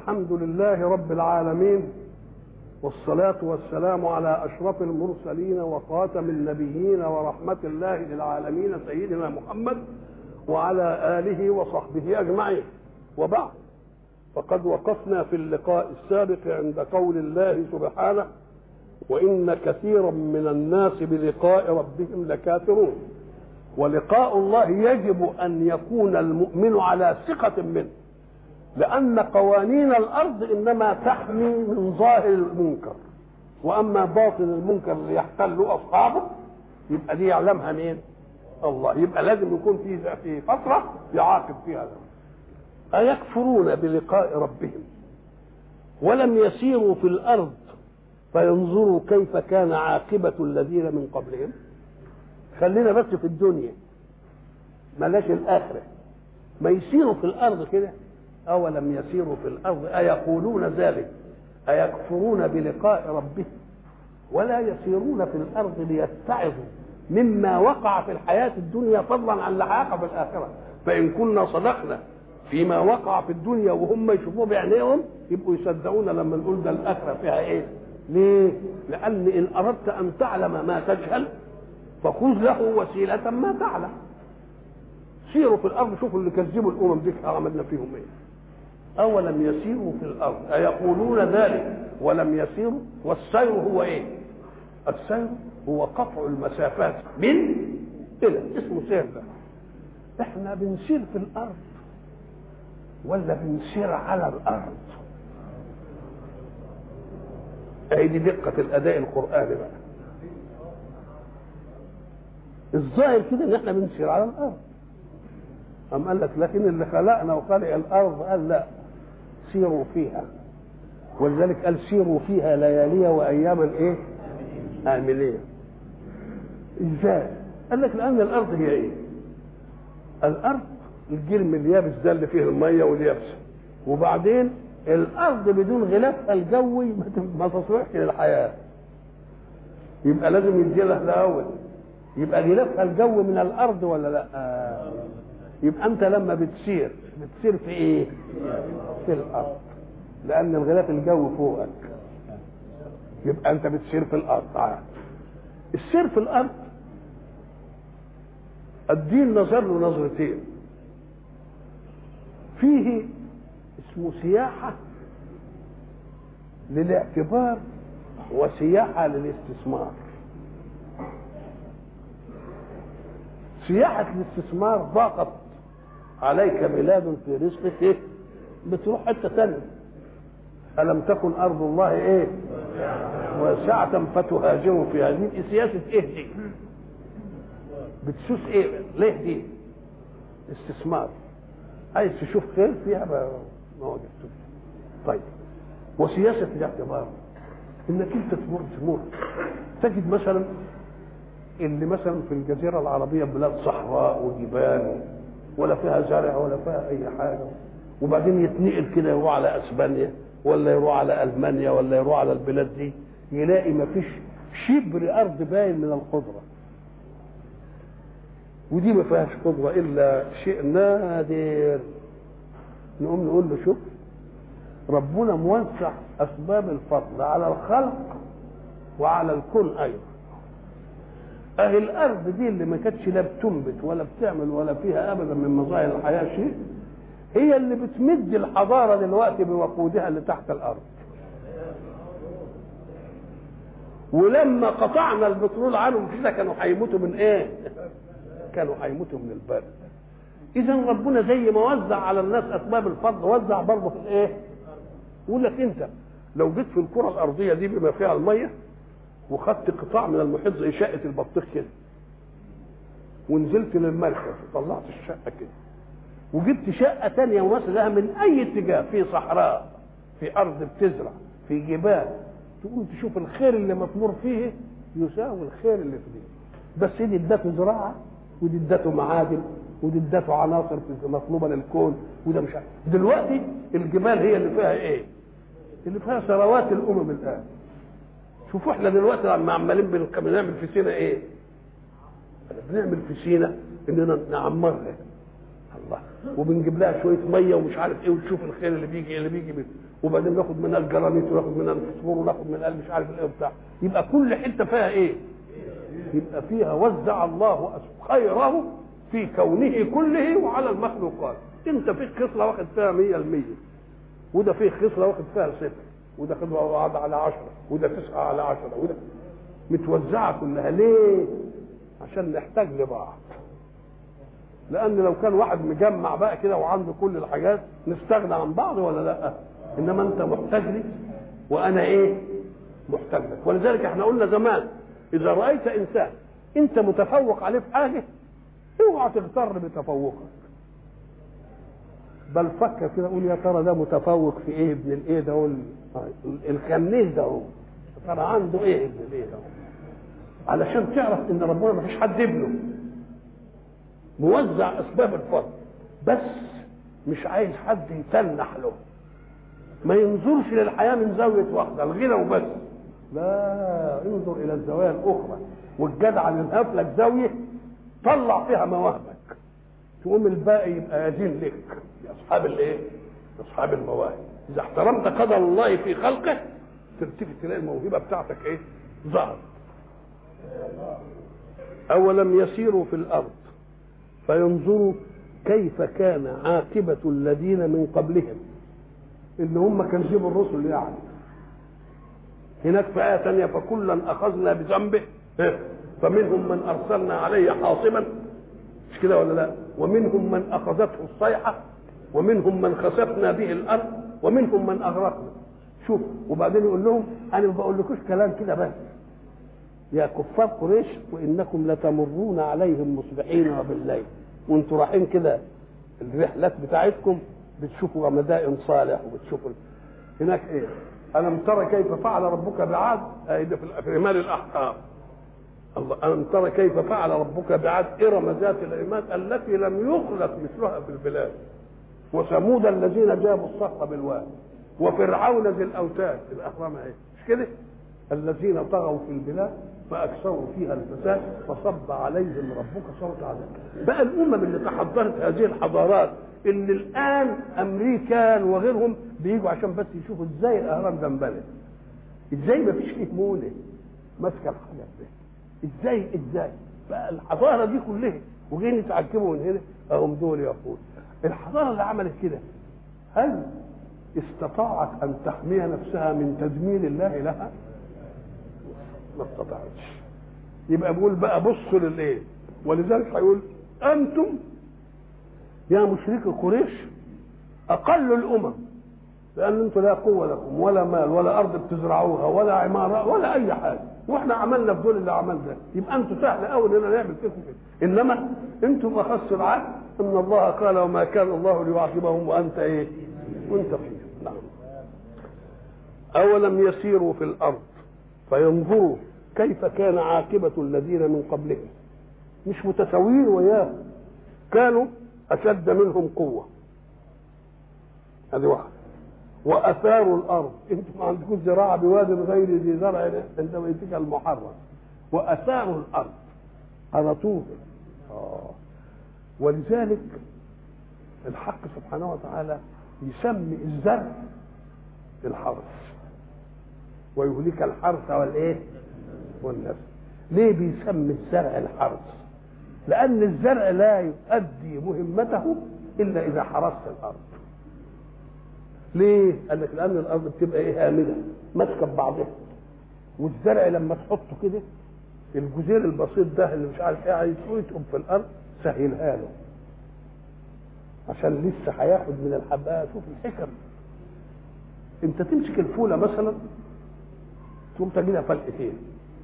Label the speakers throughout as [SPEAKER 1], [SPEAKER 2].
[SPEAKER 1] الحمد لله رب العالمين، والصلاة والسلام على أشرف المرسلين وخاتم النبيين ورحمة الله للعالمين سيدنا محمد وعلى آله وصحبه أجمعين. وبعد، فقد وقفنا في اللقاء السابق عند قول الله سبحانه: وإن كثيرا من الناس بلقاء ربهم لكافرون. ولقاء الله يجب أن يكون المؤمن على ثقة منه، لأن قوانين الأرض إنما تحمي من ظاهر المنكر، وأما باطن المنكر اللي يحتله أصحابه يبقى دي يعلمها مين؟ الله. يبقى لازم يكون في فترة يعاقب فيها ده. أيكفرون بلقاء ربهم ولم يسيروا في الأرض فينظروا كيف كان عاقبة الذين من قبلهم؟ خلينا بس في الدنيا، ملاش الآخرة. ما يسيروا في الأرض كده. أولم يسيروا في الأرض أيقولون ذلك أيكفرون بلقاء ربهم ولا يسيرون في الأرض ليتعظوا مما وقع في الحياة الدنيا فضلا عن لحاقه في الآخرة. فإن كنا صدقنا فيما وقع في الدنيا وهم يشوفوه بعينيهم يبقوا يصدقونا لما نقول ده الآخرة فيها إيه. ليه؟ لأن إن أردت أن تعلم ما تجهل فخذ له وسيلة ما تعلم. سيروا في الأرض شوفوا اللي كذبوا الأمم دي عملنا فيهم إيه. أولم يسيروا في الأرض أيقولون ذلك ولم يسيروا. والسير هو إيه؟ السير هو قطع المسافات من إلى، اسمه سير. ده إحنا بنسير في الأرض ولا بنسير على الأرض؟ أي دي دقة الأداء القرآني بقى. الظاهر كده إن إحنا بنسير على الأرض. أم قال لك لكن اللي خلقنا وخلق الأرض قال لا، سيروا فيها. ولذلك قال سيروا فيها ليالي وأياما إيه؟ آمنين. إزاي؟ قال لك لأن الأرض هي إيه؟ الأرض الجرم اليابس ده اللي فيه المية واليابسة، وبعدين الأرض بدون غلافها الجوي ما تصلحش للحياة. يبقى لازم يدي لها الأول. يبقى غلافها الجو من الأرض ولا لا؟ يبقى أنت لما بتسير في إيه؟ في الأرض، لأن الغلاف الجو فوقك. يبقى أنت بتسير في الأرض. السير في الأرض الدين نظر له نظرتين. فيه اسمه سياحة للاعتبار وسياحة للاستثمار. سياحة الاستثمار ضاقت عليك بلاد في رزقك إيه؟ بتروح حتة ثانية. ألم تكن أرض الله إيه؟ واسعة فتهاجروا فيها. هذه سياسة إيه دي؟ بتسوس إيه؟ ليه دي؟ استثمار. عايز تشوف خير فيها ما وجدتوش. طيب، وسياسة الاعتبار إنك أنت تمر تجد مثلا اللي مثلا في الجزيرة العربية بلاد صحراء وجبال ولا فيها زرع ولا فيها أي حاجة، وبعدين يتنقل كده يروح على أسبانيا ولا يروح على ألمانيا ولا يروح على البلاد دي، يلاقي ما فيش شبر أرض باين من الخضرة، ودي ما فيهاش خضرة إلا شيء نادر. نقوم نقول له شوف ربنا موسع أسباب الفضل على الخلق وعلى الكون أيضا. أهي الأرض دي اللي ما كانتش لا بتنبت ولا بتعمل ولا فيها أبدا من مظاهر الحياة شيء، هي اللي بتمد الحضارة دلوقتي بوقودها اللي تحت الأرض. ولما قطعنا البترول عنهم كده كانوا هيموتوا من إيه؟ كانوا هيموتوا من البرد. إذا ربنا زي ما وزع على الناس أسباب الفضل وزع برضه في الإيه؟ يقول لك أنت لو جيت في الكرة الأرضية دي بما فيها المية وخدت قطاع من المحيط زي شقة البطيخ كده ونزلت للمركز وطلعت الشقة كده وجبت شقة تانية ومثلها من أي اتجاه، في صحراء، في أرض بتزرع، في جبال، تقوم تشوف الخير اللي مطمور فيه يساوي الخير اللي في دي. بس دي ادته زراعة ودي ادته معادن ودي ادته عناصر مطلوبة للكون وده مش عارف. دلوقتي الجبال هي اللي فيها ايه؟ اللي فيها ثروات الأمم الآن. شوفوا احنا دلوقتي لما عمالين بنعمل في سينا ايه؟ بنعمل في سينا اننا نعمرها. الله، وبنجيب لها شويه ميه ومش عارف ايه، وتشوف الخير اللي بيجي منه، وبعدين ناخد منها الجرانيت وناخد منها الفوسفور وناخد منها مش عارف ايه وبتاع. يبقى كل حته فيها ايه؟ يبقى فيها وزع الله خيره في كونه كله وعلى المخلوقات. انت فيك خصله واخد فيها 100%، وده فيه خصله واخد فيها 0، وده خد على 10، وده 9 على 10، وده متوزعه كلها. ليه؟ عشان نحتاج لبعض. لان لو كان واحد مجمع بقى كده وعنده كل الحاجات نستغنى عن بعض ولا لا؟ انما انت محتاج لي وانا ايه؟ محتاج لك. ولذلك احنا قلنا زمان اذا رايت انسان انت متفوق عليه في حاجه اوعى تغتر بتفوقك، بل فكر كده قول يا ترى ده متفوق في ايه ابن الايه ده الخنيه ده هو ترى عنده ايه ابن الايه ده، علشان تعرف ان ربنا ما فيش حد ابنه، موزع اسباب الفضل بس مش عايز حد يتنح له، ما ينظرش للحياه من زاويه واحده الغنى وبس، لا انظر الى الزوايا الاخرى، والجدع ينهف لك زاويه طلع فيها مواهبك، تقوم الباقي يبقى يدين لك يا اصحاب الايه؟ اصحاب المواهب. اذا احترمت قدر الله في خلقه تلتفت تلاقي الموهبه بتاعتك ايه؟ ظهرت. اولم يسيروا في الارض فينظروا كيف كان عاقبه الذين من قبلهم، اللي هم كذبوا الرسل يعني. هناك في آية ثانية فكلا أخذنا بذنبه فمنهم من أرسلنا عليه حاصبا، مش كده ولا لا؟ ومنهم من أخذته الصيحة ومنهم من خسفنا به الأرض ومنهم من أغرقنا. شوف، وبعدين يقول لهم أنا ما بقولكوش كلام كده بس يا كفار قريش وإنكم لتمرون عليهم مصبحين وبالليل، وانتوا رايحين كده الرحلات بتاعتكم بتشوفوا مدائن صالح وبتشوفوا هناك ايه؟ ألم ترى كيف فعل ربك بعاد؟ في رمال الأحقاب. الله، ألم ترى كيف فعل ربك بعاد إرم ذات العماد التي لم يخلق مثلها في البلاد، وثمود الذين جابوا الصخر بالواد، وفرعون ذي الأوتاد. الأهرام ايه؟ مش كده؟ الذين طغوا في البلاد فأكثروا فيها الفساد فصب عليهم ربك صوت عذاب. بقى الأمم اللي تحضرت هذه الحضارات اللي الآن أمريكان وغيرهم بيجوا عشان بس يشوفوا ازاي الأهرام ده انبنت، ازاي ما فيش فيه مولة ماسكة الحاجات دي، ازاي بقى الحضارة دي كلها وجايين يتعجبوا من هنا. أهم دول يقول الحضارة اللي عملت كده هل استطاعت أن تحمي نفسها من تدمير الله لها؟ ما استطاعتش. يبقى بقول بقى بصوا للايه، ولذلك هيقول انتم يا مشركي قريش اقل الامم، لان انتم لا قوه لكم ولا مال ولا ارض بتزرعوها ولا عماره ولا اي حاجه، واحنا عملنا في دول اللي عملنا، يبقى انتم سهل قوي اننا نعمل فيكم كده. انما انتم اخذتوا العهد ان الله قال وما كان الله ليعاقبهم وانت ايه؟ وانت فيه. نعم. اولم يسيروا في الارض فينظروا كيف كان عاقبة الذين من قبلهم، مش متساويين وياهم، كانوا أشد منهم قوة، هذه واحدة، وأثاروا الأرض، أنتم ما عندكم زراعة بواد غير ذي زرع عند بيتك المحرم، وأثاروا الأرض على طول. ولذلك الحق سبحانه وتعالى يسمي الزرع الحرث ويهلك الحرث والايه؟ والنسل. ليه بيسمي الزرع الحرث؟ لأن الزرع لا يؤدي مهمته إلا إذا حرثت الأرض. ليه؟ قال لك لأن الأرض بتبقى إيه؟ هامدة ماسكة ببعضها، والزرع لما تحطه كده الجزير البسيط ده اللي مش عارف إيه عايز يتقوم في الأرض سهلها له عشان لسه هياخد من الحباية. شوف الحكم، أنت تمسك الفولة مثلا تقوم تجيلها فلقتين،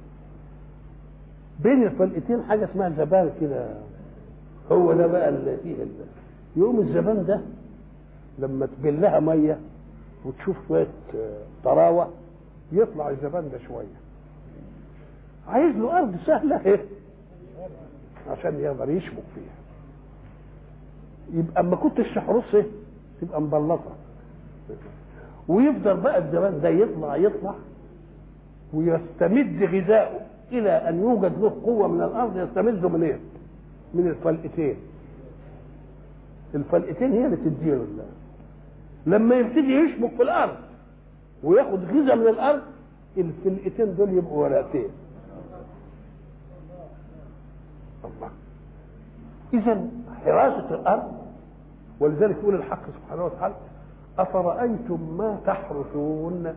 [SPEAKER 1] بين الفلقتين حاجه اسمها زبان كده، هو ده بقى اللي فيه يقوم الزبان ده لما تبلها ميه وتشوف شويه طراوه يطلع الزبان ده شويه، عايز له ارض سهله ايه عشان يقدر يشبك فيها. يبقى اما كنتش تحرص ايه تبقى مبلطه، ويفضل بقى الزبان ده يطلع ويستمد غذاؤه الى ان يوجد له قوه من الارض. يستمده منين؟ من الفلقتين. الفلقتين هي اللي تديله الله. لما يبتدي يشبك في الارض وياخد غذاء من الارض، الفلقتين دول يبقوا ورقتين. الله. اذا حراسه الارض، ولذلك يقول الحق سبحانه وتعالى: افرايتم ما تحرثون.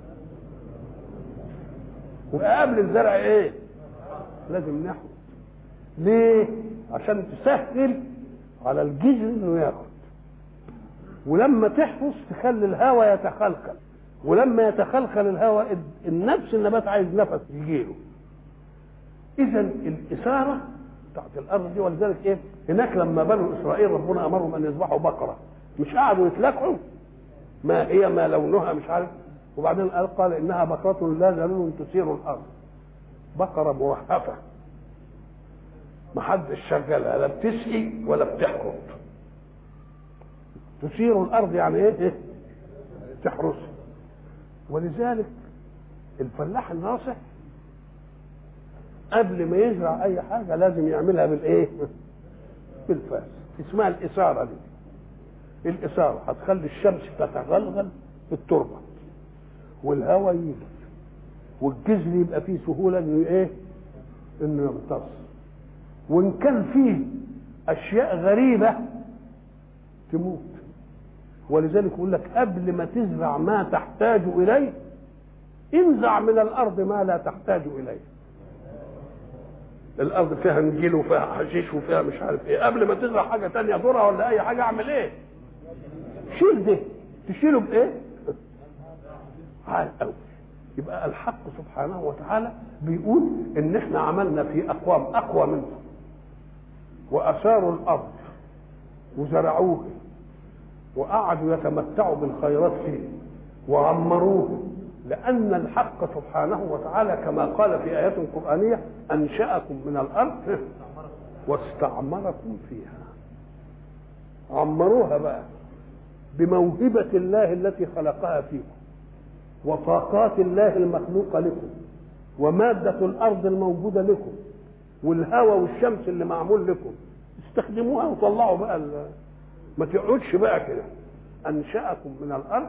[SPEAKER 1] وقبل الزرع ايه؟ لازم نحرث. ليه؟ عشان تسهل على الجذر انه ياخد، ولما تحرث تخلي الهواء يتخلخل، ولما يتخلخل الهواء النفس النبات عايز نفس يجيله. اذا الاثاره بتاعت الارض دي، ولذلك ايه هناك لما بنو اسرائيل ربنا امرهم ان يذبحوا بقره، مش قعدوا يتلكعوا ما هي ما لونها مش عارف، وبعدين قال انها بقره لا ذلول تثير الارض. بقره مرهفه ما حدش شغالها، لا بتسقي ولا بتحرث. تثير الارض يعني ايه؟ تحرثها. ولذلك الفلاح الناصح قبل ما يزرع اي حاجه لازم يعملها بالايه؟ بالفاس. اسمها الاثاره دي. الاثاره هتخلي الشمس تتغلغل في التربه والهواء يجي والجذر يبقى فيه سهوله انه ايه؟ انه يمتص. وان كان فيه اشياء غريبه تموت. ولذلك يقول لك قبل ما تزرع ما تحتاج اليه انزع من الارض ما لا تحتاج اليه. الارض فيها نجيل وفيها حشيش وفيها مش عارف ايه، قبل ما تزرع حاجه تانية ذره ولا اي حاجه اعمل ايه؟ شيل ده. تشيله بايه؟ عال قوي. يبقى الحق سبحانه وتعالى بيقول ان احنا عملنا في اقوام اقوى منهم واثاروا الارض وزرعوه وقعدوا يتمتعوا بالخيرات فيه وعمروه، لأن الحق سبحانه وتعالى كما قال في آيات قرآنية: أنشأكم من الأرض واستعمركم فيها. عمروها بقى بموهبة الله التي خلقها فيكم وطاقات الله المخلوقة لكم ومادة الأرض الموجودة لكم والهواء والشمس اللي معمول لكم، استخدموها وطلعوا بقى ما تقعدش بقى كده. أنشأكم من الأرض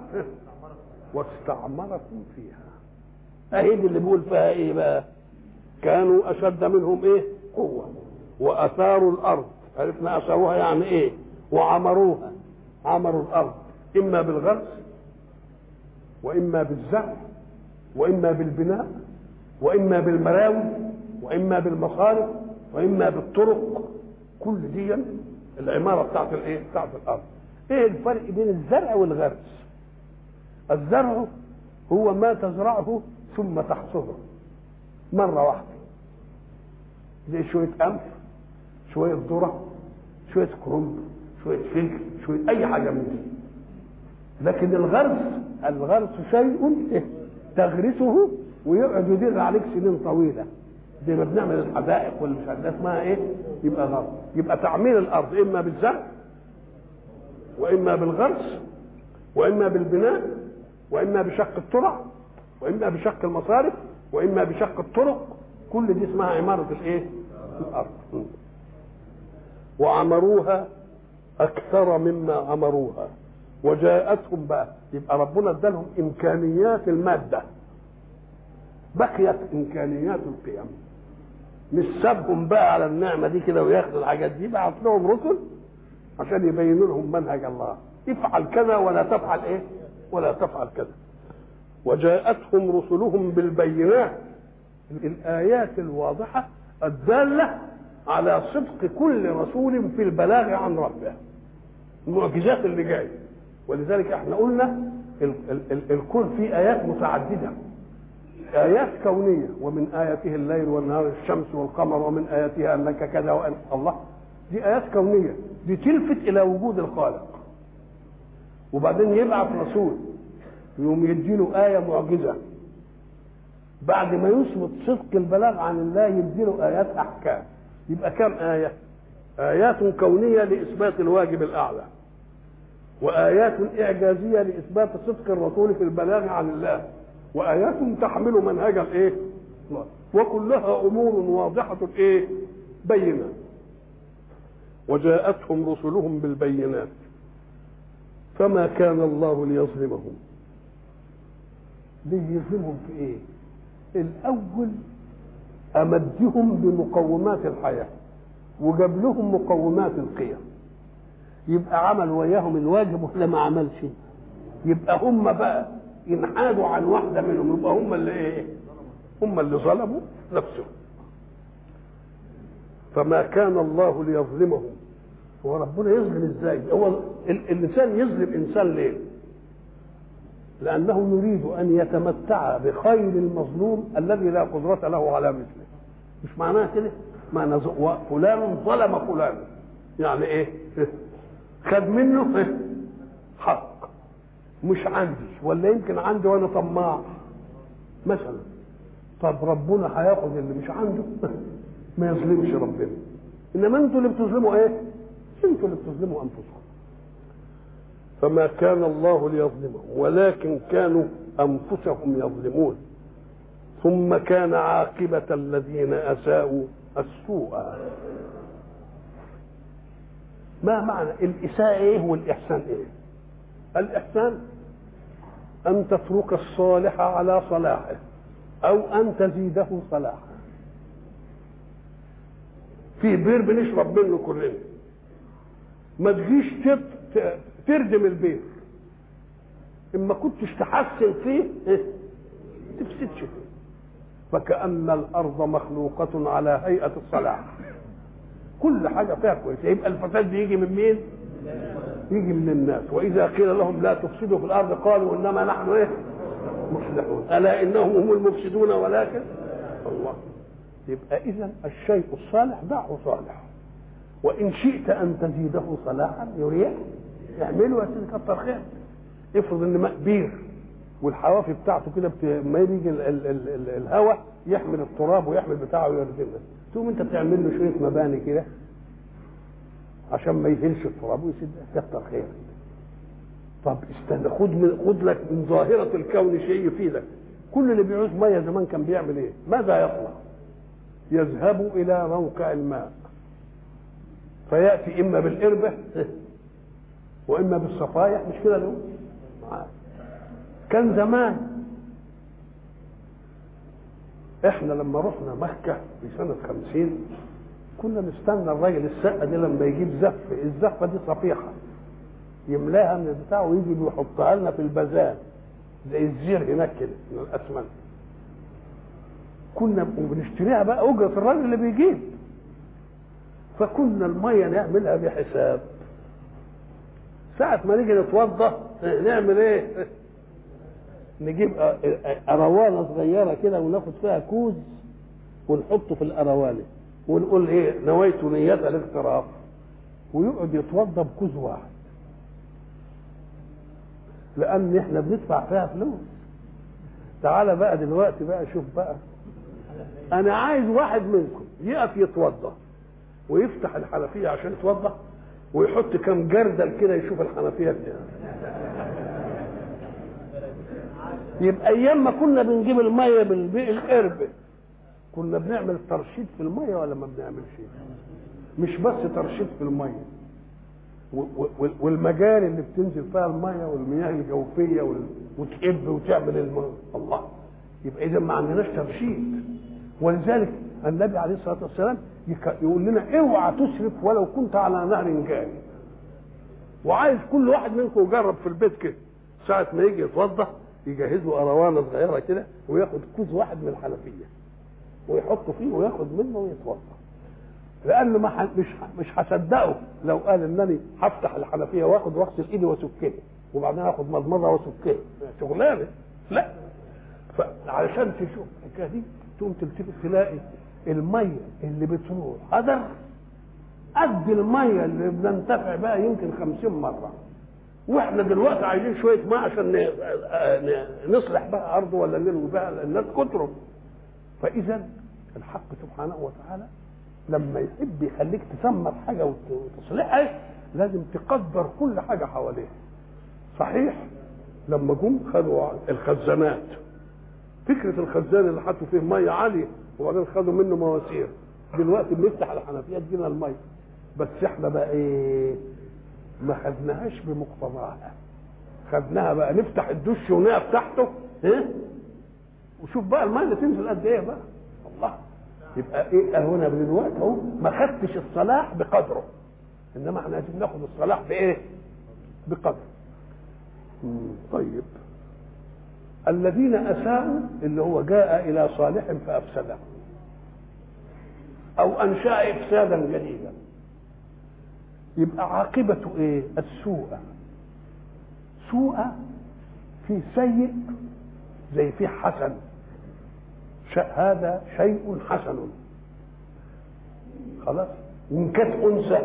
[SPEAKER 1] واستعمركم فيها. أهي دي اللي بيقول فيها إيه بقى؟ كانوا أشد منهم إيه؟ قوة وأثاروا الأرض. عرفنا أثاروها يعني إيه؟ وعمروها. عمروا الأرض إما بالغرس وإما بالزرع وإما بالبناء وإما بالمراوي وإما بالمصارف وإما بالطرق. كل دي العمارة بتاعت الايه؟ بتاعت الارض. ايه الفرق بين الزرع والغرس؟ الزرع هو ما تزرعه ثم تحصده مرة واحدة، زي شوية قمح، شوية ذرة، شوية كرنب، شوية فلفل، شوية اي حاجة من دي. لكن الغرس شيء تغرسه ويقعد يدير عليك سنين طويلة، زي ما بنعمل الحدائق والمش عارف اسمها ايه، يبقى غرس. يبقى تعمير الارض اما بالزرع واما بالغرس واما بالبناء واما بشق الترع واما بشق المصارف واما بشق الطرق. كل دي اسمها عمارة الايه؟ الارض. وعمروها اكثر مما عمروها وجاءتهم بقى. يبقى ربنا ادالهم امكانيات المادة، بقيت امكانيات القيم. مش سابهم بقى على النعمه دي كده وياخدوا الحاجات دي، بعت لهم رسل عشان يبينوا لهم منهج الله، افعل كذا ولا تفعل ايه؟ ولا تفعل كذا. وجاءتهم رسلهم بالبينات، الايات الواضحه الداله على صدق كل رسول في البلاغ عن ربه، المعجزات اللي جايه. ولذلك احنا قلنا الكون فيه ايات متعدده، آيات كونية، ومن آياته الليل والنهار الشمس والقمر، ومن آياتها أنك كذا وأن الله. دي آيات كونية، دي تلفت إلى وجود الخالق. وبعدين يبعث رسول يوم يديله آية معجزة، بعد ما يثبت صدق البلاغ عن الله يديله آيات أحكام. يبقى كم آية؟ آيات كونية لإثبات الواجب الأعلى، وآيات إعجازية لإثبات صدق الرسول في البلاغ عن الله، وآيات تحمل منهج الايه؟ وكلها امور واضحه ايه؟ بينه. وجاءتهم رسلهم بالبينات فما كان الله ليظلمهم. ليه يظلمهم في ايه؟ الاول امدهم بمقومات الحياه وجاب لهم مقومات القيم، يبقى عمل وياهم الواجب ولا ما عملش؟ يبقى هم بقى ينحادوا عن واحده منهم يبقى هم اللي ايه؟ هم اللي ظلموا نفسهم. فما كان الله ليظلمهم. هو ربنا يظلم ازاي؟ هو الانسان يظلم انسان ليه؟ لانه يريد ان يتمتع بخير المظلوم الذي لا قدرة له على مثله. مش معناها كده؟ معنى فلان ظلم فلان، يعني ايه؟ خد منه حق مش عندي، ولا يمكن عندي وانا طماع مثلا. طب ربنا هياخد اللي مش عنده؟ ما يظلمش ربنا. انما انتوا اللي بتظلموا ايه؟ انتوا اللي بتظلموا انفسكم. فما كان الله ليظلمهم ولكن كانوا انفسهم يظلمون. ثم كان عاقبة الذين اساءوا السوء. ما معنى الاساءة ايه والاحسان ايه؟ الاحسان ان تترك الصالح على صلاحه او ان تزيده صلاحا. في بير بنشرب منه كلنا، ما تجيش تردم البير، اما كنتش تحسن فيه تفسدش فيه. فكأن الارض مخلوقة على هيئة الصلاح، كل حاجة فيها كويسة. يبقى الفساد بيجي من مين؟ يجي من الناس. واذا قيل لهم لا تفسدوا في الارض قالوا انما نحن ايه؟ مصلحون. الا انهم هم المفسدون ولكن الله. يبقى اذا الشيء الصالح دعه صالح، وان شئت ان تزيده صلاحا يريح اعمله يا سيدي كتر خير. افرض ان ماء بير والحوافي بتاعته كده ما يجي الهواء يحمل التراب ويحمل بتاعه ويردمه، تقوم انت بتعمل له شويه مباني كده عشان ما يهلش التراب ويسد كتر خير. طب استنى، خد لك من ظاهره الكون شيء يفيدك. كل اللي بيعوز ميه زمان كان بيعمل ايه؟ ماذا يصنع؟ يذهب الى موقع الماء فياتي اما بالقربه واما بالصفايح، مش كده له؟ كان زمان احنا لما رحنا مكه في سنه 50 كنا نستنى الراجل السقه دي لما يجيب زفه، الزفه دي صفيحه يملاها من البتاع ويجي ويحطها لنا في البزان زي الزير هناك كده من الاسمنت. كنا بنشتريها بقى اجره الراجل اللي بيجيب. فكنا الميه نعملها بحساب. ساعه ما نيجي نتوضا نعمل ايه؟ نجيب اروانه صغيره كده وناخد فيها كوز ونحطه في الاروانه ونقول ايه؟ نويت نية الاغتراف، ويقعد يتوضا بكوز واحد، لان احنا بندفع فيها فلوس. تعالى بقى دلوقتي بقى شوف بقى، انا عايز واحد منكم يقف يتوضا ويفتح الحنفيه عشان يتوضا ويحط كام جردل كده يشوف الحنفيه بتاعه. يبقى ايام ما كنا بنجيب الميه بالقربه كنا بنعمل ترشيد في الميه ولا ما بنعملش؟ مش بس ترشيد في الميه، والمجاري اللي بتنزل فيها الميه والمياه الجوفيه وتقب وتعمل الماء. الله، يبقى اذا ما عندناش ترشيد. ولذلك النبي عليه الصلاه والسلام يقول لنا اوعى تسرف ولو كنت على نهر جاري. وعايز كل واحد منكم يجرب في البيت كده، ساعه ما يجي يتوضا يجهزوا اروانه صغيره كده وياخد كوز واحد من الحنفيه ويحطه فيه وياخد منه ويتوضا. لانه مش هصدقه لو قال انني هفتح الحنفيه واخد واغسل ايدي واسكها وبعدين اخد مضمضه واسكها، شغلانه. لا، فعلشان تشوف الحكايه دي تقوم تلتفت تلاقي الميه اللي بتروح هدر قد الميه اللي بننتفع بها يمكن 50 مره. واحنا دلوقتي عايزين شويه ماء عشان نصلح بقى ارض ولا نروي بقى الناس كتروا. فاذا الحق سبحانه وتعالى لما يحب يخليك تثمر حاجه وتصلحها لازم تقدر كل حاجه حواليها. صحيح لما جم خدوا الخزانات، فكره الخزان اللي حطوا فيه ميه عاليه وبعدين خدوا منه مواسير، دلوقتي بنفتح الحنفيه تجينا الميه بس احنا بقى ايه؟ ما خدناهاش بمقتضاها، خدناها بقى نفتح الدش ونقف تحته ايه، وشوف بقى الماء اللي تنزل قد ايه بقى. الله، يبقى ايه هنا دلوقتي اهو ما خدتش الصلاح بقدره، انما احنا عايزين ناخد الصلاح بايه؟ بقدره. طيب، الذين اساءوا اللي هو جاء الى صالح فافسده او انشا افسادا جديدا، يبقى عاقبته ايه؟ السوء. سوء في سيء زي في حسن، هذا شيء حسن خلاص. وان كانت انثى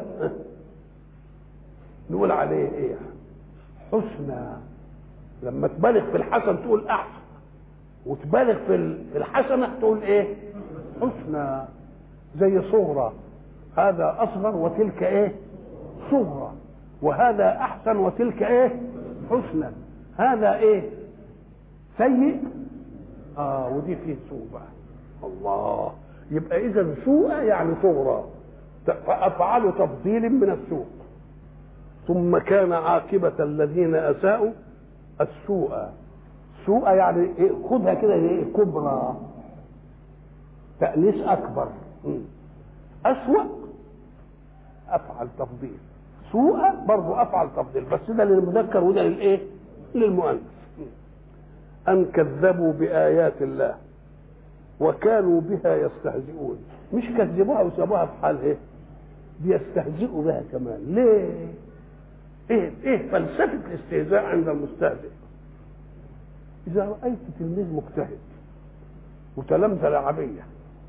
[SPEAKER 1] نقول عليه ايه؟ حسنى. لما تبالغ في الحسن تقول احسن، وتبالغ في الحسنه تقول ايه؟ حسنى. زي صغرى، هذا اصغر وتلك ايه؟ صغرى. وهذا احسن وتلك ايه؟ حسنى. هذا ايه؟ سيء ودي فيه سوء بقى. الله، يبقى اذا سوء يعني صغرى، فافعل تفضيل من السوء. ثم كان عاقبة الذين اساءوا السوء. سوء يعني إيه؟ خدها كده ايه؟ كبرى، تأنيس اكبر. اسوأ افعل تفضيل، سوء برضه افعل تفضيل، بس ده للمذكر وده للايه؟ للمؤنث. ان كذبوا بايات الله وكانوا بها يستهزئون. مش كذبوها وسابوها في حالها، بيستهزئوا بها كمان. ليه؟ ايه فلسفه الاستهزاء عند المستهزئ؟ اذا رايت تلميذ مجتهد وتلامذه لعبيه،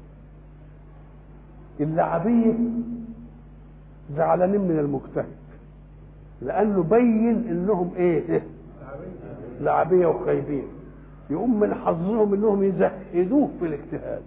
[SPEAKER 1] اللعبيه زعلانين من المجتهد لانه بين انهم ايه؟ لعبيه وخايبين. يقوم من حظهم انهم يزهدوه في الاجتهاد،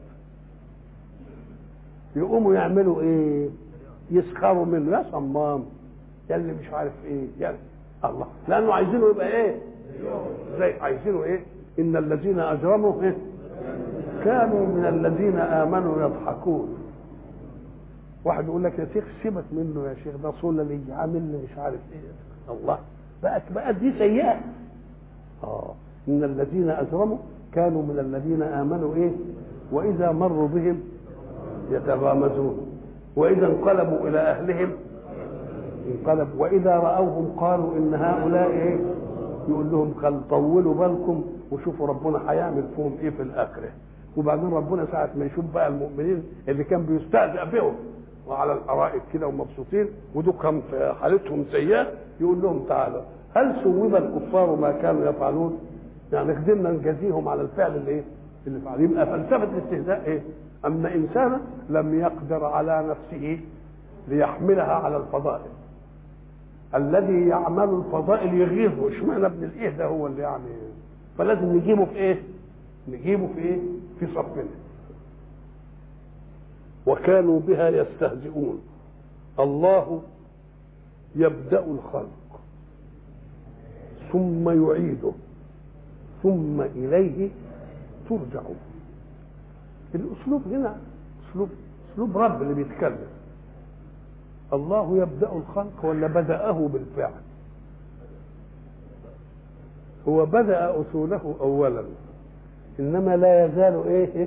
[SPEAKER 1] يقوموا يعملوا ايه؟ يسخروا منه، يا صمام، يا اللي مش عارف ايه، يا الله، لانه عايزينه يبقى ايه؟ زي عايزينه ايه؟ ان الذين اجرموا إيه؟ كانوا من الذين امنوا يضحكون. واحد يقول لك يا شيخ سيبك منه يا شيخ، ده صول اللي عامل لي مش عارف ايه. الله، بقت دي سيئه. ان الذين اجرموا كانوا من الذين امنوا ايه؟ واذا مروا بهم يتغامزون واذا انقلبوا الى اهلهم انقلبوا واذا راوهم قالوا ان هؤلاء ايه؟ يقول لهم طولوا بالكم وشوفوا ربنا هيعمل فيهم ايه في الاخره. وبعدين ربنا ساعه ما يشوف بقى المؤمنين اللي كان بيستهزأ بهم وعلى الارائك كده ومبسوطين ودول كان في حالتهم سيئه، يقول لهم تعالوا هل ثوب الكفار ما كانوا يفعلون؟ يعني قدرنا نجازيهم على الفعل اللي فعلوا. يبقى فلسفه الاستهزاء ايه؟ ان انسانا لم يقدر على نفسه ليحملها على الفضائل. الذي يعمل الفضائل يغيظه، اشمعنى ابن الايه ده هو اللي يعني، فلازم نجيبه في ايه؟ نجيبه في ايه؟ في صفنا. وكانوا بها يستهزئون. الله يبدأ الخلق ثم يعيده ثم إليه ترجعون. الأسلوب هنا أسلوب رب اللي بيتكلم. الله يبدأ الخلق ولا بدأه بالفعل؟ هو بدأ أصوله أولا، إنما لا يزال إيه؟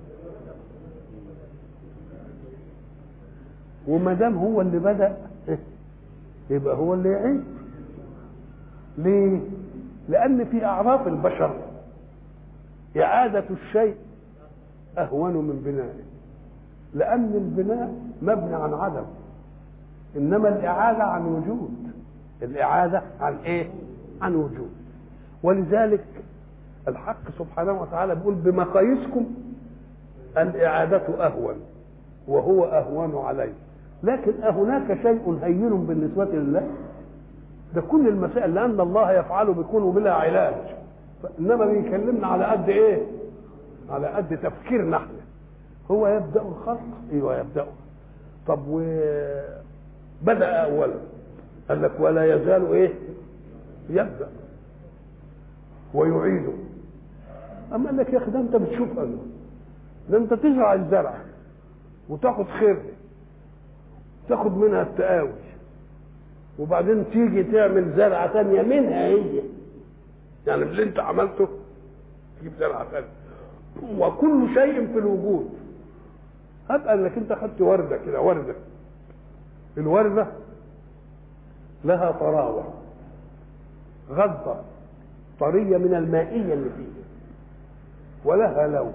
[SPEAKER 1] وما دام هو اللي بدأ يبقى هو اللي يعيد. ليه؟ لأن في أعراف البشر إعادة الشيء أهون من بنائه، لأن البناء مبني عن عدم، إنما الإعادة عن وجود. الإعادة عن إيه؟ عن وجود. ولذلك الحق سبحانه وتعالى بيقول بمقاييسكم الإعادة أهون وهو أهون عليه. لكن أهناك شيء هين بالنسبة لله؟ ده كل المسائل لأن الله يفعل بيكون بلا علاج، إنما بيكلمنا على قد إيه؟ على قد تفكيرنا احنا. هو يبدأ الخلق، ايوه يبدأه. طب وبدأ أولا، قال لك ولا يزال ايه؟ يبدأ ويعيده. أما قال لك يا أخي ده أنت بتشوفها، ده أنت تزرع الزرع وتاخد خير تاخد منها التقاوي، وبعدين تيجي تعمل زرعه ثانيه منها هي، يعني اللي انت عملته تجيب زرعه ثانيه. وكل شيء في الوجود. هب انك انت خدت ورده كده، ورده، الورده لها طراوه، غضه طريه من المائيه اللي فيها، ولها لون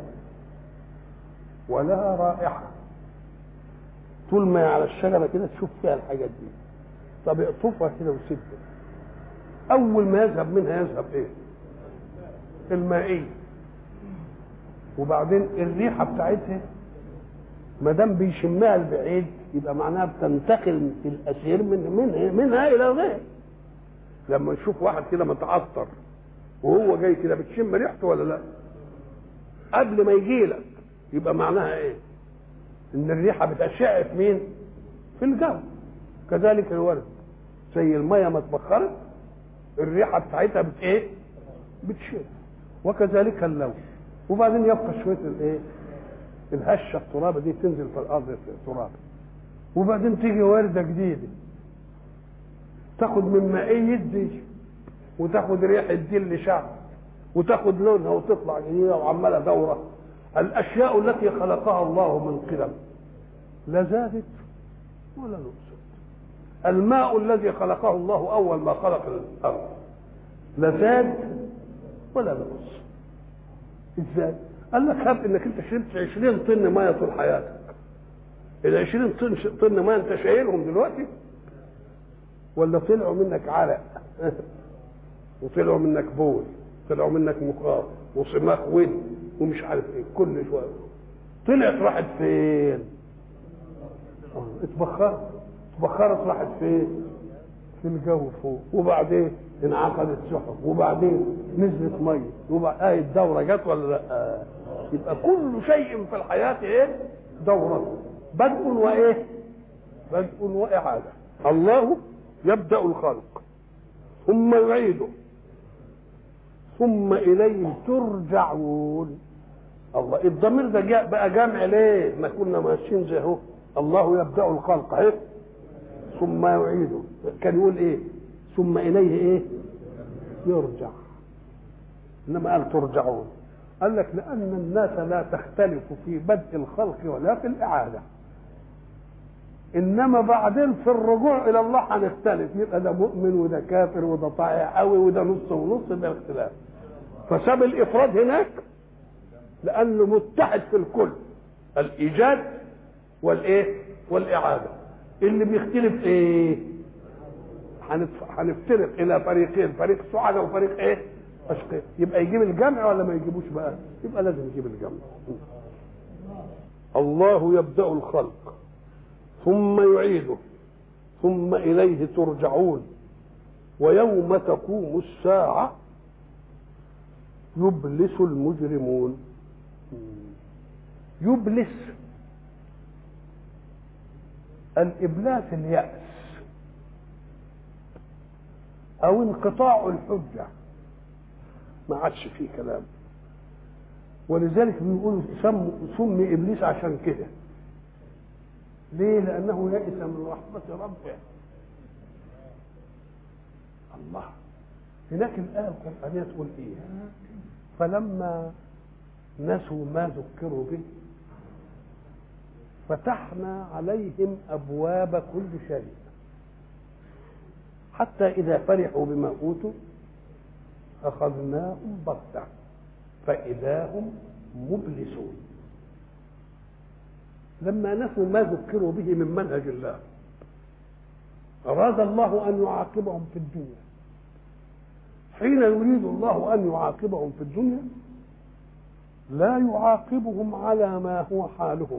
[SPEAKER 1] ولها رائحه. طول ما على الشجره كده تشوف فيها الحاجات دي. طب اقطفها كده وسيبها، اول ما يذهب منها يذهب ايه؟ المائيه. وبعدين الريحه بتاعتها ما دام بيشمها البعيد يبقى معناها بتنتقل في الاسير منها الى غير. لما نشوف واحد كده متعطر وهو جاي كده بتشم ريحته ولا لا؟ قبل ما يجي لك يبقى معناها ايه؟ ان الريحه بتشع في مين؟ في الجو. كذلك الورد زي الميه ما اتبخرت الريحه بتاعتها ايه؟ بتشع. وكذلك اللون. وبعدين يبقى شويه الايه؟ الهشه الترابه دي تنزل في الارض في التراب. وبعدين تيجي ورده جديده تاخد من مائيه دي وتاخد ريحه دي اللي شعب وتاخد لونها وتطلع جديده وعماله دوره. الاشياء التي خلقها الله من قدم لا زادت ولا نقصت. الماء الذي خلقه الله اول ما خلق الارض لا زاد ولا نقص. ازاي؟ قال لك هب انك انت شربت 20 طن ميه طول حياتك. ال 20 طن ميه انت شايلهم دلوقتي ولا طلعوا منك عرق وطلعوا منك بول، طلعوا منك مخاط وصماخ ود ومش عارف ايه، كل شويه طلعت راحت فين؟ اتبخرت راحت فين؟ في الجو فوق. وبعدين انعقدت سحب وبعدين نزلت ميه وبعدين الدوره جت ولا لا؟ يبقى كل شيء في الحياه ايه؟ دوره، بدء وايه؟ بدء واعاده. الله يبدا الخلق ثم يعيده ثم اليه ترجعون. الله، الضمير ده بقى جامع ليه؟ ما كنا ماشيين زي اهو. الله يبدا الخلق اهي ثم يعيده، كان يقول ايه؟ ثم اليه ايه؟ يرجع. انما قال ترجعون. قال لك لان الناس لا تختلف في بدء الخلق ولا في الاعاده، انما بعدين في الرجوع الى الله هنختلف، يبقى ده مؤمن وده كافر وده طائع قوي وده نص ونص، ده اختلاف. فساب الافراد هناك لانه متحد في الكل، الايجاد والايه؟ والاعاده. اللي بيختلف ايه؟ هنفترق الى فريقين، فريق سعداء وفريق ايه؟ اشقياء. يبقى يجيب الجمع ولا ما يجيبوش بقى؟ يبقى لازم يجيب الجمع. الله يبدأ الخلق ثم يعيده ثم إليه ترجعون ويوم تقوم الساعة يبلس المجرمون. يبلس، الإبلاس اليأس أو انقطاع الحجة، ما عادش فيه كلام. ولذلك بيقولوا سمي إبليس عشان كده. ليه؟ لأنه يئس من رحمة ربه. الله، هناك الآية القرآنية تقول إيه؟ فلما نسوا ما ذكروا به فتحنا عليهم أبواب كل شيء حتى إذا فرحوا بما أوتوا أخذناهم بغتة فإذا هم مبلسون. لما نسوا ما ذكروا به من منهج الله أراد الله أن يعاقبهم في الدنيا. حين يريد الله أن يعاقبهم في الدنيا لا يعاقبهم على ما هو حالهم،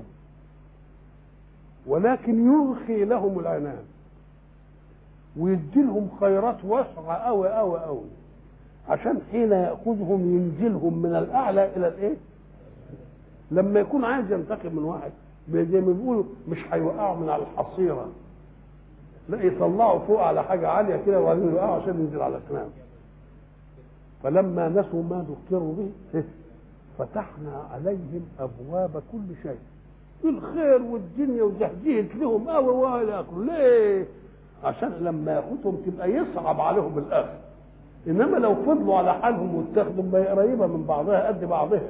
[SPEAKER 1] ولكن يرخي لهم العنان ويدي لهم خيرات واسعة أوي أوي أوي، عشان حين يأخذهم ينزلهم من الأعلى إلى الإيه؟ لما يكون عايز ينتقم من واحد زي ما بيقولوا مش هيوقعوا من على الحصيرة، لا يطلعوا فوق على حاجة عالية كده وبعدين يوقعوا عشان ينزل على الأكمام. فلما نسوا ما ذكروا به فتحنا عليهم أبواب كل شيء الخير والدنيا وزهزهت لهم قوي ولا اخره. ليه؟ عشان لما ياخدهم تبقى يصعب عليهم الاخر. انما لو فضلوا على حالهم واتخذوا ما هي قريبه من بعضها قد بعضها.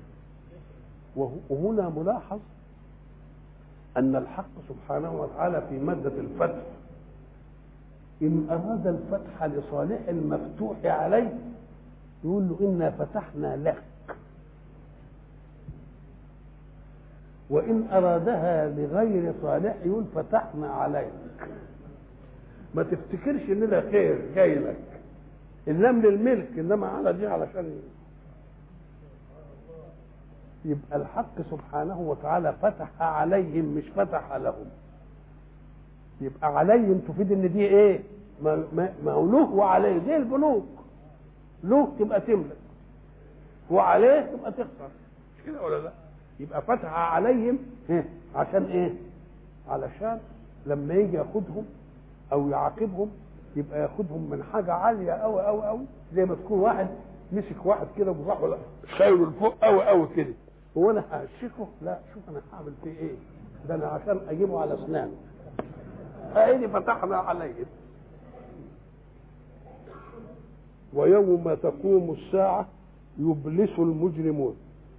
[SPEAKER 1] وهنا ملاحظ ان الحق سبحانه وتعالى في ماده الفتح ان اراد الفتح لصالح المفتوح عليه يقول له انا فتحنا لك، وان ارادها لغير صالح يقول فتحنا عليك. ما تفتكرش ان ده خير جاي لك، اللام للملك، انما على دي علشان يبقى الحق سبحانه وتعالى فتح عليهم مش فتح لهم. يبقى عليهم تفيد ان دي ايه؟ ما هو له وعليه زي البنوك، له تبقى تملك وعليه تبقى تخسر، مش كده ولا لا؟ يبقى فتح عليهم عشان ايه؟ علشان لما يجي ياخدهم او يعاقبهم يبقى ياخدهم من حاجه عاليه قوي قوي قوي، زي ما تكون واحد مسك واحد كده وراح شايله لفوق قوي قوي كده، هو انا هشكه؟ لا، شوف انا هعمل فيه ايه؟ ده انا عشان اجيبه على اسنانه. فايدي فتحنا عليهم. ويوم تقوم الساعه يبلس المجرمون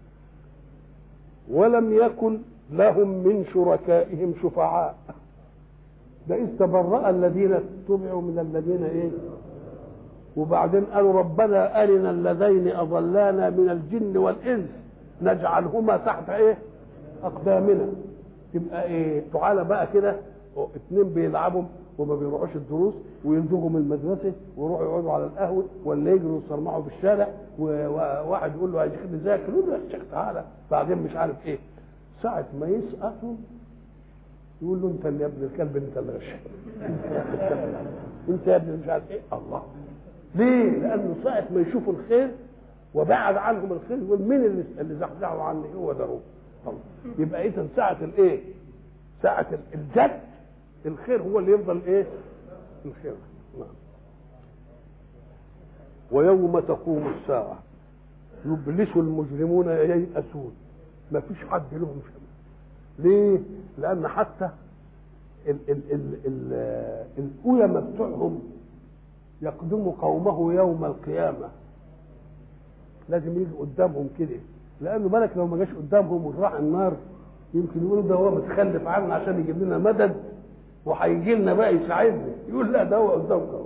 [SPEAKER 1] ولم يكن لهم من شركائهم شفعاء. ده إذ تبرأ الذين اتبعوا من الذين ايه؟ وبعدين قالوا ربنا أرنا اللذين أضلانا من الجن والإنس نجعلهما تحت ايه؟ أقدامنا. تبقى ايه؟ تعالى بقى كده اتنين بيلعبوا وما بيروحوش الدروس وينزغوا من المدرسه ويروحوا يقعدوا على القهوه ولا يجروا يصرمعوا في الشارع، وواحد يقول له يا شيخ نذاكر، يقول له يا شيخ تعالى، بعدين مش عارف ايه، ساعه ما يسقطوا يقول له انت اللي يا ابن الكلب، انت اللي غش، انت يا ابن مش عارف ايه. الله، ليه؟ لانه ساعه ما يشوفوا الخير وبعد عنهم الخير يقول مين اللي زحزحوا عني؟ هو ده. هو يبقى اذا ساعه الايه؟ ساعه الجد الخير هو اللي يفضل ايه؟ الخير. نعم. ويوم تقوم الساعه يبلس المجرمون ييأسون، ما فيش حد لهم شمال. ليه؟ لان حتى الأولماء بتوعهم يقدموا قومه يوم القيامه، لازم يجي قدامهم كده، لانه بالك لو ما جاش قدامهم وراح النار يمكن يقولوا ده هو متخلف عنا عشان يجيب لنا مدد وهيجي لنا بقى يساعدنا، يقول لا ده هو قدامكم.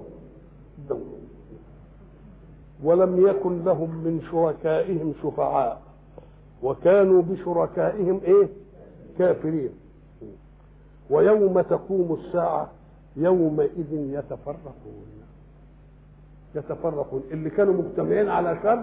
[SPEAKER 1] ولم يكن لهم من شركائهم شفعاء وكانوا بشركائهم ايه؟ كافرين. ويوم تقوم الساعة يومئذ يتفرقون اللي كانوا مجتمعين على شر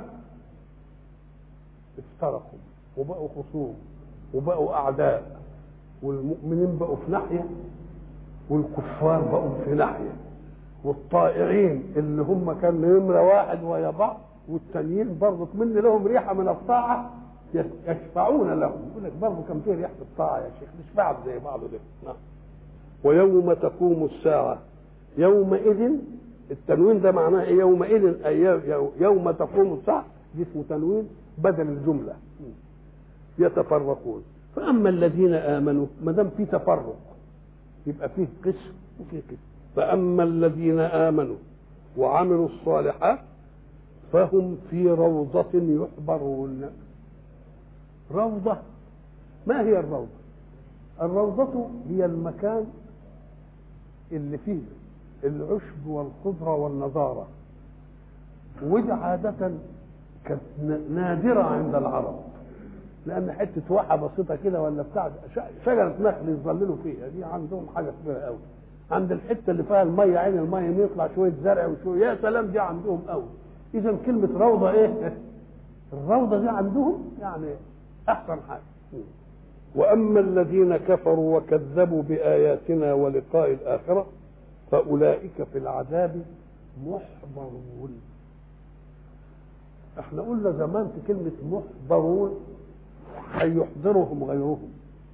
[SPEAKER 1] افترقوا وبقوا خصوم وبقوا أعداء، والمؤمنين بقوا في ناحية والكفار بقوا في ناحية، والطائعين اللي هم كانوا نمرة واحد ويا بعض والتانيين برضه من لهم ريحة من الطاعة يشفعون لهم، يقول لك برضه كان فيه ريحة الطاعة يا شيخ، مش بعض زي بعض ده. نعم. ويوم تقوم الساعة يومئذ، التنوين ده معناه ايه؟ يومئذ أي يوم تقوم الساعة، دي اسمه تنوين بدل الجملة. يتفرقون. فأما الذين آمنوا، ما دام في تفرق يبقى فيه قسم وفيه قسم. فأما الذين آمنوا وعملوا الصالحات فهم في روضة يحبرون. روضة، ما هي الروضة؟ الروضة هي المكان اللي فيه العشب والخضرة والنضارة، ودي عادة كانت نادرة عند العرب، لأن حتة واحة بسيطة كده ولا بتاع شجرة نخل يظللوا فيها، دي عندهم حاجة كبيرة قوي. عند الحتة اللي فيها المية، عين المية يطلع شوية زرع وشوية، يا سلام، دي عندهم قوي. إذا كلمة روضة إيه؟ الروضة دي عندهم يعني أحسن حاجة. وأما الذين كفروا وكذبوا بآياتنا ولقاء الآخرة فأولئك في العذاب محضرون. احنا قلنا زمان في كلمة محضرون هيحضرهم غيرهم،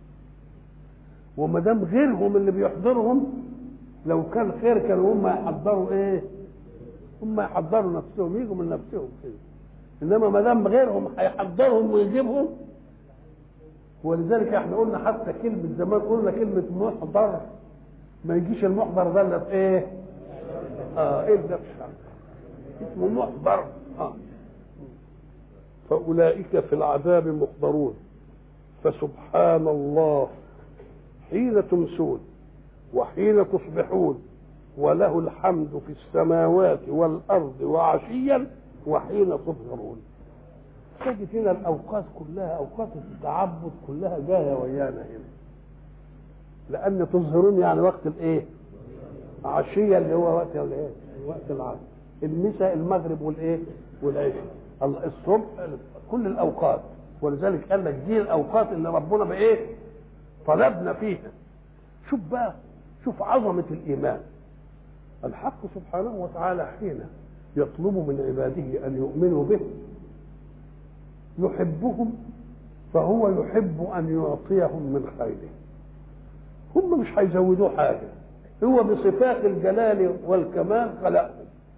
[SPEAKER 1] وما دام غيرهم اللي بيحضرهم لو كان خير كانوا هم يحضروا ايه؟ هم يحضروا نفسهم، يجوا من نفسهم كده. انما ما دام غيرهم هيحضرهم ويجيبهم ولذلك احنا قلنا حتى كلمة زمان قلنا كلمة محضر، ما يجيش المحضر ده الا في ايه؟ ايه ده في الشعب اسمه محضر. فأولئك في العذاب محضرون. فسبحان الله حين تمسون وحين تصبحون وله الحمد في السماوات والأرض وعشيا وحين تظهرون. تجد هنا الأوقات كلها أوقات التعبد كلها جاية ويانا هنا، لأن تظهرون يعني وقت الإيه؟ عشية اللي هو وقت الإيه؟ وقت العصر، المساء المغرب والإيه؟ والعشاء، الصبح، كل الأوقات. ولذلك قال لك دي الأوقات اللي ربنا بإيه؟ طلبنا فيها. شوف بقى، شوف عظمة الإيمان. الحق سبحانه وتعالى حين يطلب من عباده أن يؤمنوا به يحبهم، فهو يحب أن يعطيهم من خيره. هم مش هيزودوه حاجة، هو بصفات الجلال والكمال خلقهم،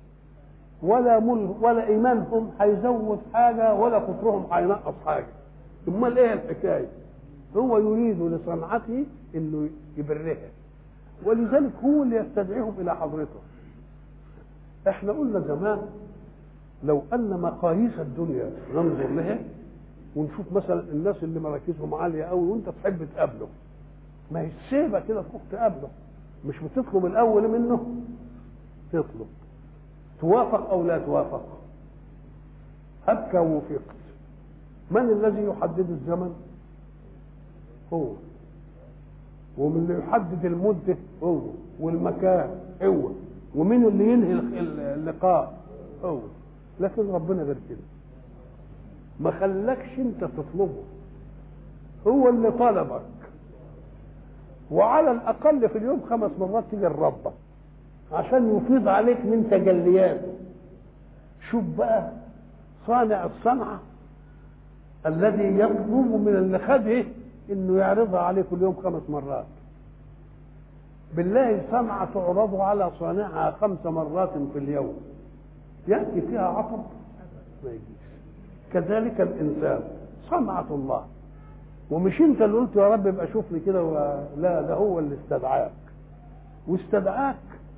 [SPEAKER 1] ولا إيمانهم هيزود حاجة ولا كفرهم هينقص حاجة. امال ايه الحكاية؟ هو يريد لصنعته انه يبرها، ولذلك هو اللي يستدعيهم الى حضرته. احنا قلنا زمان لو ان مقاييس الدنيا ننظر لها ونشوف مثلا الناس اللي مراكزهم عاليه قوي وانت تحب تقابله، ما هي السيبه كده تروح تقابله، مش بتطلب الاول منه، تطلب توافق او لا توافق. هبك ووفقت. من الذي يحدد الزمن؟ هو. ومن اللي يحدد المده؟ هو. والمكان هو. ومن اللي ينهي اللقاء؟ هو. لكن ربنا غير كده، ما خلكش انت تطلبه، هو اللي طلبك. وعلى الاقل في اليوم 5 مرات تيجي لربك عشان يفيض عليك من تجلياته. شوف بقى صانع الصنعه الذي يطلب من اللي خده انه يعرضها عليه كل يوم 5 مرات. بالله صنعه تعرض على صانعها 5 مرات في اليوم، ياتي فيها عطب؟ ما يجيش. كذلك الانسان صنعه الله، ومش انت اللي قلت يا رب ابقى شوفني كده لا، ده هو اللي استدعاك، واستدعاك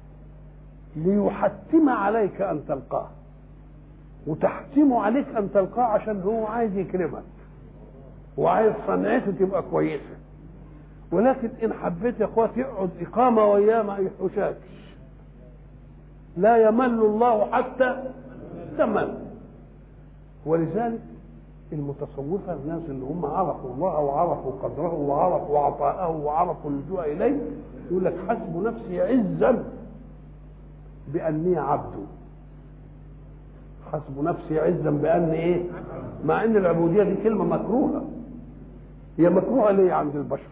[SPEAKER 1] ليحتم عليك ان تلقاه، وتحتم عليك ان تلقاه عشان هو عايز يكرمك وعايز صنعته تبقى كويسه. ولكن ان حبيت يا اخوات يقعد اقامه وياه ما يحوشكش، لا يمل الله حتى تمل. ولذلك المتصوفه الناس اللي هم عرفوا الله وعرفوا قدره وعرفوا عطاءه وعرفوا اللجوء اليه يقول لك حسب نفسي عزا باني عبد. حسب نفسي عزا باني ايه؟ مع ان العبوديه دي كلمه مكروهه. هي مكروهه ليه عند البشر؟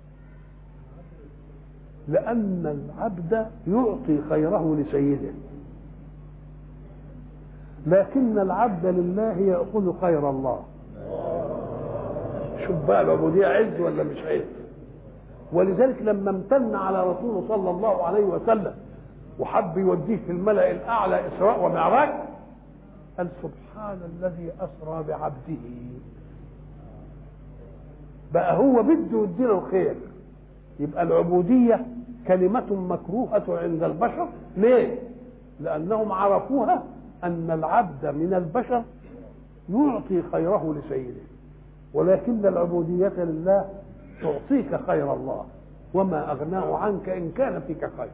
[SPEAKER 1] لان العبد يعطي خيره لسيده، لكن العبد لله يأخذ خير الله. شوف بقى العبودية عز ولا مش عز؟ ولذلك لما امتن على رسوله صلى الله عليه وسلم وحب يوديه في الملأ الأعلى إسراء ومعراج قال سبحان الذي أسرى بعبده. بقى هو بده يديله الخير. يبقى العبودية كلمة مكروهة عند البشر. ليه؟ لأنهم عرفوها أن العبد من البشر يعطي خيره لسيده، ولكن العبودية لله تعطيك خير الله، وما أغناه عنك إن كان فيك خير.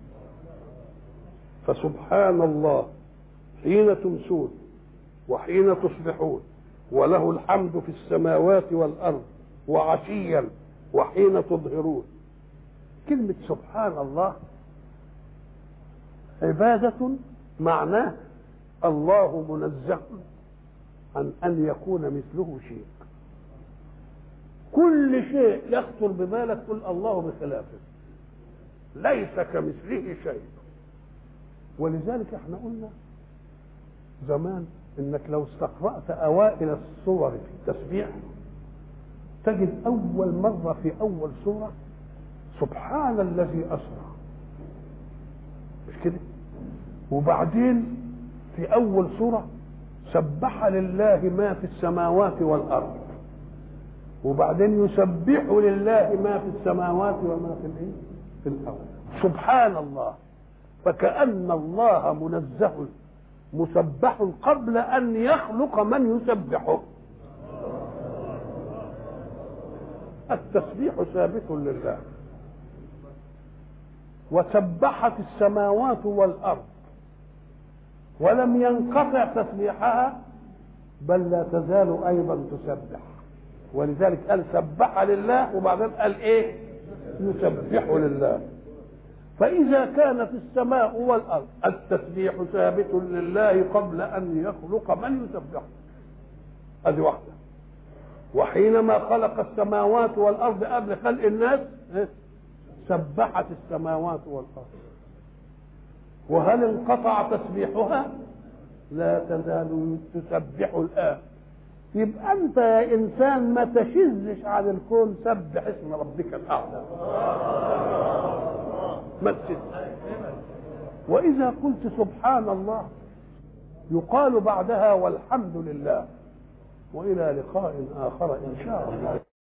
[SPEAKER 1] فسبحان الله حين تمسون وحين تصبحون وله الحمد في السماوات والأرض وعشيا وحين تظهرون. كلمة سبحان الله عبادة معناه الله منزه عن أن يكون مثله شيء. كل شيء يخطر ببالك قل الله بخلافه، ليس كمثله شيء. ولذلك احنا قلنا زمان انك لو استقرأت اوائل الصور في التسبيح تجد اول مرة في اول سورة سبحان الذي اسرى، مش كده؟ وبعدين في اول سورة سبح لله ما في السماوات والارض، وبعدين يسبح لله ما في السماوات وما في الايه؟ في الارض. سبحان الله. فكأن الله منزه مسبح قبل ان يخلق من يسبحه. التسبيح ثابت لله. وسبحت السماوات والارض ولم ينقطع تسبيحها، بل لا تزال ايضا تسبح. ولذلك قال سبح لله وبعدين قال ايه؟ يسبح لله. فاذا كانت السماء والارض التسبيح ثابت لله قبل ان يخلق من يسبحه، هذه واحده. وحينما خلق السماوات والارض قبل خلق الناس سبحت السماوات والارض. وهل انقطع تسبيحها؟ لا تزال تسبح الان. يبقى انت يا انسان ما تشزش عن الكون، سبح اسم ربك الاعلى. ما تشزش. واذا قلت سبحان الله يقال بعدها والحمد لله. والى لقاء اخر ان شاء الله.